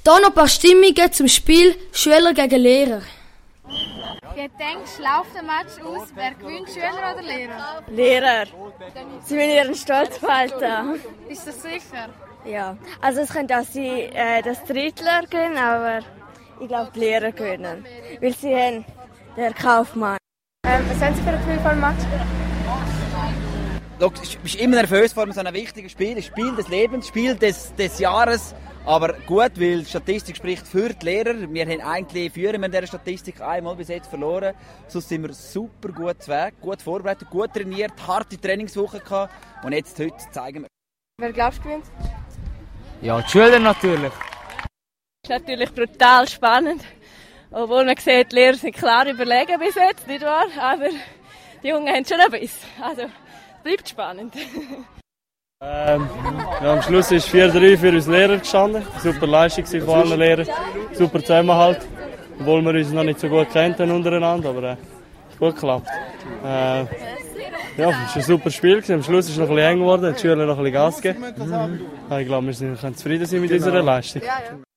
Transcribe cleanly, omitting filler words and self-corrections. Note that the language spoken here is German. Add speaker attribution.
Speaker 1: Hier noch ein paar Stimmungen zum Spiel Schüler gegen Lehrer.
Speaker 2: Wie denkst du, läuft der Match aus? Wer gewinnt, Schüler oder Lehrer?
Speaker 3: Lehrer. Sie müssen ihren Stolz behalten.
Speaker 2: Bist du sicher?
Speaker 3: Ja. Also es könnte auch sein, dass die Drittler gewinnen, aber ich glaube, die Lehrer gewinnen. Weil sie haben den Kaufmann.
Speaker 2: Was haben Sie für ein Gefühl vor dem Match?
Speaker 4: Ich bin immer nervös vor so einem wichtigen Spiel. Das Spiel des Lebens, Spiel des Jahres. Aber gut, weil die Statistik spricht für die Lehrer. Wir haben eigentlich führen in dieser Statistik einmal bis jetzt verloren. Sonst sind wir super gut zu Weg, gut vorbereitet, gut trainiert, harte Trainingswoche gehabt. Und jetzt heute zeigen wir.
Speaker 2: Wer glaubst du gewinnt?
Speaker 5: Ja, die Schüler natürlich.
Speaker 3: Es ist natürlich brutal spannend. Obwohl man sieht, die Lehrer sind klar überlegen bis jetzt, nicht wahr? Aber die Jungen haben schon ein Biss. Also, es bleibt spannend.
Speaker 6: Am Schluss ist 4-3 für uns Lehrer gestanden. Super Leistung von allen Lehrern. Super Zusammenhalt. Obwohl wir uns noch nicht so gut kannten untereinander, aber es hat gut geklappt. Ja, es war ein super Spiel. Am Schluss ist es noch ein bisschen eng geworden, die Schüler noch ein bisschen Gas gegeben. Ich glaube, wir können zufrieden sein mit unserer Leistung.